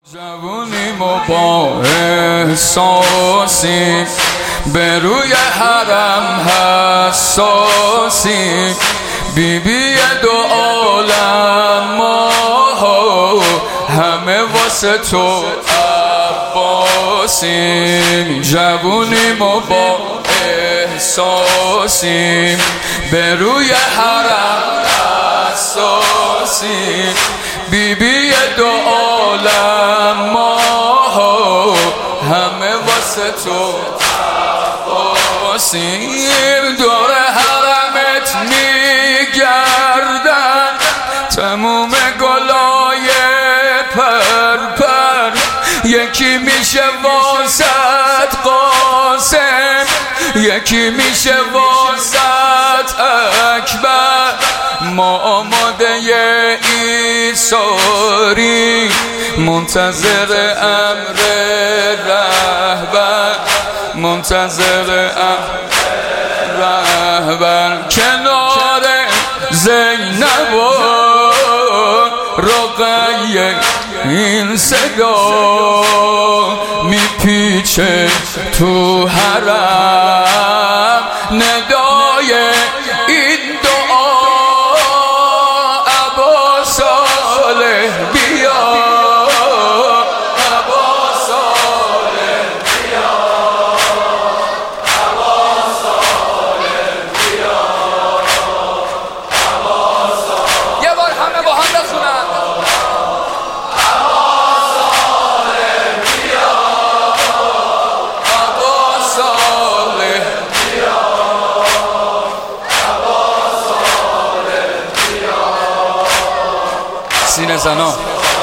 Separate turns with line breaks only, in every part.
جوونیم و با احساسی به روی حرم حساسی بیبی دو عالم ما همه واسه تو عباسیم. جوونیم و با احساسی به روی حرم حساسی بیبی دو عالم ما همه واسه تو عباسیم. دور حرمت میگردن تموم گلای پرپر یکی میشه واسط قاسم یکی میشه واسط اکبر ما آماده ایثاری منتظر امر رهبر منتظر امر رهبر کنار زینب و رقیه این صدا میپیچه تو حرم ندای این دعا ابا صالح بیا ابا صالح بیا ابا صالح بیا ابا صالح یه بار همه با هم بخونن سینه زنا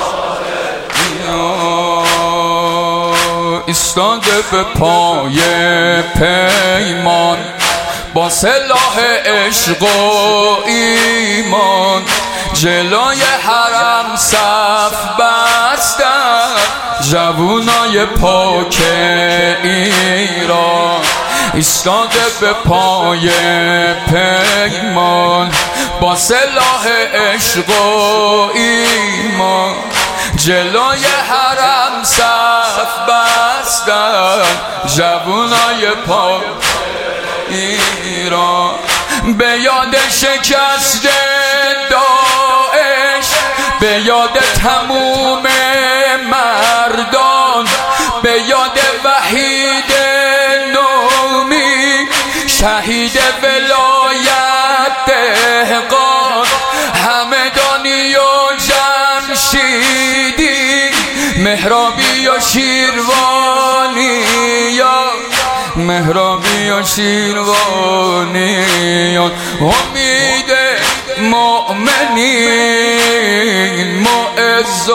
ایستاده به پای پیمان با سلاح عشق و ایمان جلوی حرم صف بستن جوونای پاک ایران ایستاده به پای پیمان با سلاح عشق و ایمان جلوی حرم صف بستن جوونای پاک ایران به یاد شکست داعش به یاد تموم مردان به یاد وحید نومی شهید ولایت دهقان همدانی و جمشیدی مهرابی و شیروانی مهرابی و شیروانی امید مؤمنین معز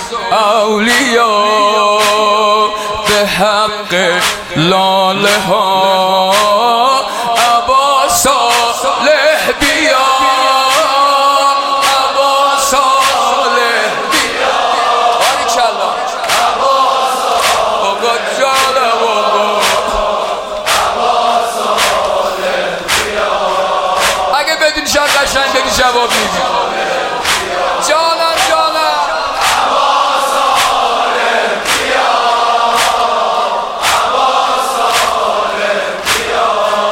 الاولیاء به حق لاله ها ابا صالح بیا ابا صالح بیا باریکالله ابا صالح جاله بابا ابا صالح بیا اگه بدون شب قشنگ بگی جواب میدی جانم جانم ابا صالح بیا ابا صالح بیا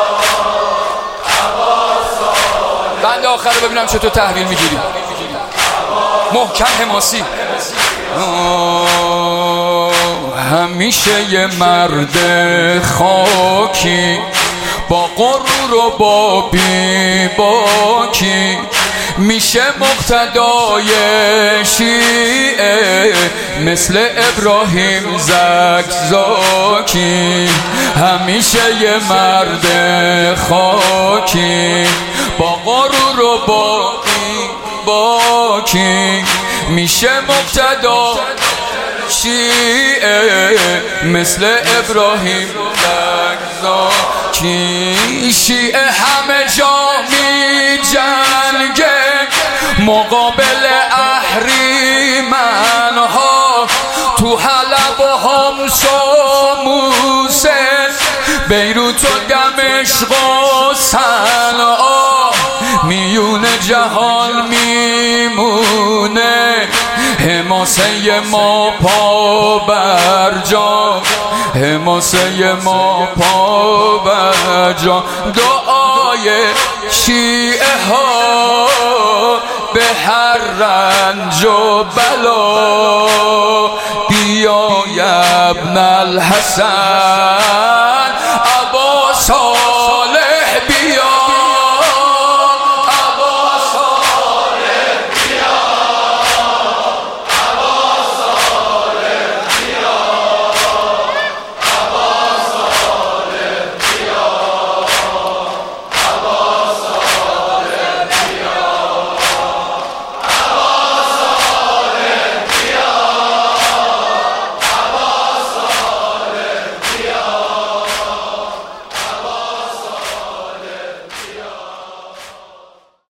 ابا صالح بند آخر رو ببینم چطور تحویل میگیری محکم حماسی همیشه یه مرد خاکی با غرور و با بیباکی میشه مقتدای شیعه مثل ابراهیم زکزاکی همیشه یه مرد خاکی با غرور و با بیباکی میشه مقتدای شیعه مثل ابراهیم زکزاکی شیعه همه جا می جنگه مقابل اهریمنها تو حلب و حمص و موصل بیروت و دمشق و صنعا میون جهان میمونه حماسه ما پا بر جا، حماسه ما پا بر جا. دعای شیعه ها به هر رنج و بلا، بیا یا ابن الحسن